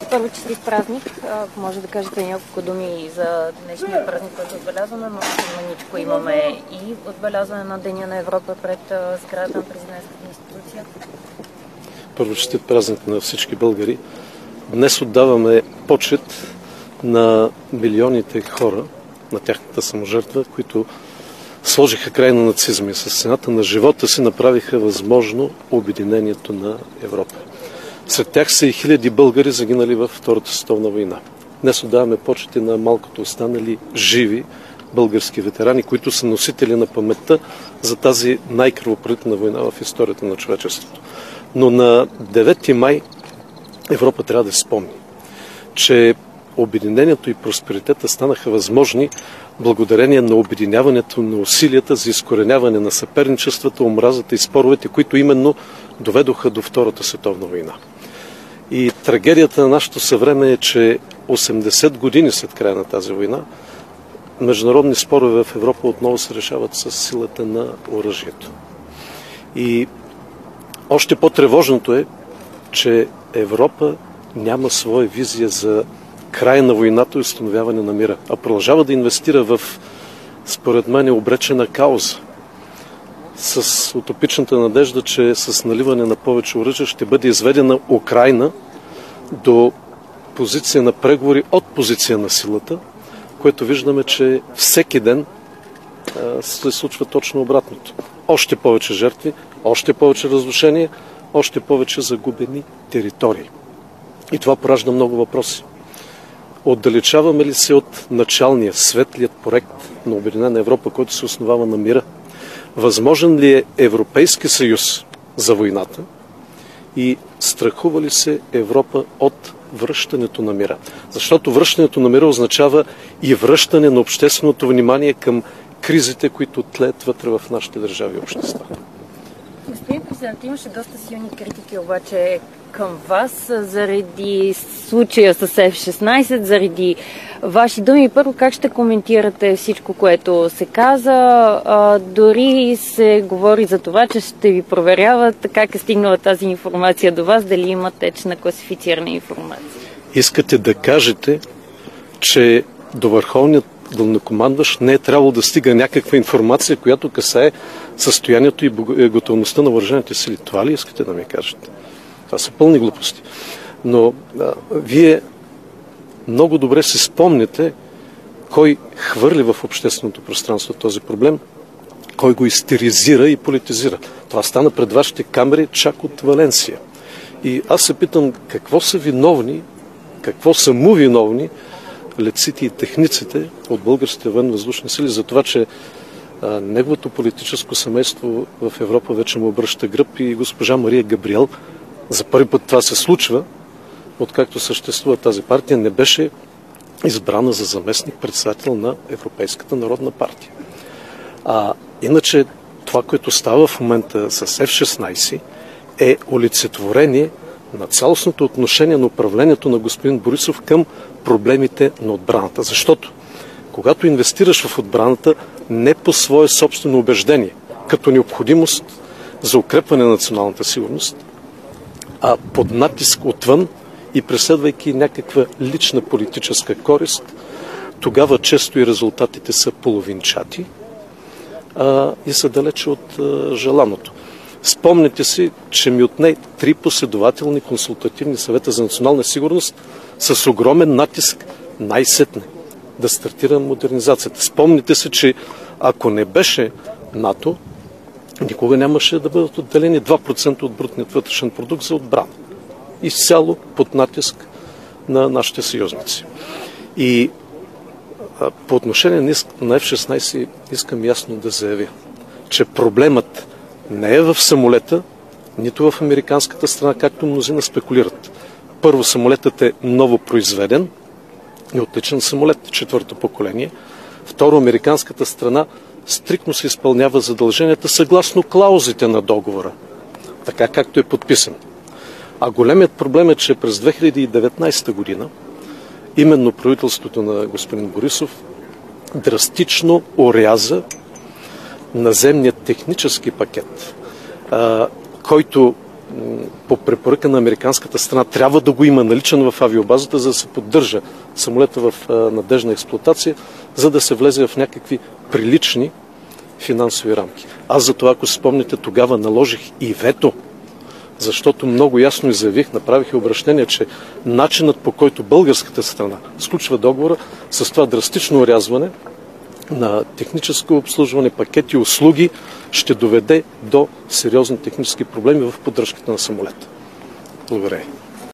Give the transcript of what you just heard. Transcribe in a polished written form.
Първо, честит празник. Ако може да кажете няколко думи за днешния празник, който отбелязваме, но маничко имаме и отбелязване на Деня на Европа пред сградата на президентската институция. Първо, честит празник на всички българи. Днес отдаваме почет на милионите хора, на тяхната саможертва, които сложиха край на нацизма и с цената на живота си направиха възможно обединението на Европа. Сред тях са и хиляди българи, загинали във Втората световна война. Днес отдаваме почети на малкото останали живи български ветерани, които са носители на паметта за тази най-кръвопролитна война в историята на човечеството. Но на 9 май Европа трябва да спомни, че обединението и просперитета станаха възможни благодарение на обединяването на усилията за изкореняване на съперничествата, омразата и споровете, които именно доведоха до Втората световна война. И трагедията на нашето съвреме е, че 80 години след края на тази война международни спорове в Европа отново се решават с силата на оръжието. И още по-тревожното е, че Европа няма своя визия за край на войната и установяване на мира, а продължава да инвестира в, според мен, обречена кауза, с утопичната надежда, че с наливане на повече оръжие ще бъде изведена Украйна до позиция на преговори от позиция на силата, което виждаме, че всеки ден се случва точно обратното. Още повече жертви, още повече разрушения, още повече загубени територии. И това поражда много въпроси. Отдалечаваме ли се от началния, светлият проект на Обединена Европа, който се основава на мира? Възможен ли е Европейски съюз за войната? И страхува ли се Европа от връщането на мира? Защото връщането на мира означава и връщане на общественото внимание към кризите, които тлеят вътре в нашите държави и общества. Господин президент, имаше доста силни критики обаче към вас заради случая с F-16, заради ваши думи. Първо, как ще коментирате всичко, което се каза? Дори се говори за това, че ще ви проверяват как е стигнала тази информация до вас, дали има теч на класифицирана информация. Искате да кажете, че до върховният главнокомандващ не е трябвало да стига някаква информация, която касае състоянието и готовността на въоръжените сили. Това ли искате да ми кажете? Това са пълни глупости. Но вие много добре си спомняте кой хвърли в общественото пространство този проблем, кой го истеризира и политизира. Това стана пред вашите камери чак от Валенсия. И аз се питам, какво са виновни, какво са му виновни летците и техниците от българските военно-въздушни сили за това, че неговото политическо семейство в Европа вече му обръща гръб и госпожа Мария Габриел, за първи път това се случва, откакто съществува тази партия, не беше избрана за заместник-председател на Европейската народна партия. Иначе това, което става в момента с F-16 е олицетворение на цялостното отношение на управлението на господин Борисов към проблемите на отбраната. Защото когато инвестираш в отбраната не по свое собствено убеждение, като необходимост за укрепване на националната сигурност, а под натиск отвън и преследвайки някаква лична политическа корист, тогава често и резултатите са половинчати и са далече от желаното. Спомнете си, че ми отне 3 последователни консултативни съвета за национална сигурност с огромен натиск най-сетне да стартира модернизацията. Спомните се, че ако не беше НАТО, никога нямаше да бъдат отделени 2% от брутният вътрешен продукт за отбрана. Изцяло под натиск на нашите съюзници. И по отношение на F-16 искам ясно да заявя, че проблемът не е в самолета, нито в американската страна, както мнозина спекулират. Първо, самолетът е ново произведен и отличен самолет, 4-то поколение. Второ, американската страна стриктно се изпълнява задълженията съгласно клаузите на договора, така както е подписан. А големият проблем е, че през 2019 година именно правителството на господин Борисов драстично оряза наземният технически пакет, който по препоръка на американската страна трябва да го има наличен в авиобазата, за да се поддържа самолета в надежна експлоатация, за да се влезе в някакви прилични финансови рамки. Аз за това, ако си спомните, тогава наложих и вето, защото много ясно заявих, направих и обращение, че начинът, по който българската страна сключва договора с това драстично орязване на техническо обслужване, пакети, услуги, ще доведе до сериозни технически проблеми в поддръжката на самолета. Благодаря.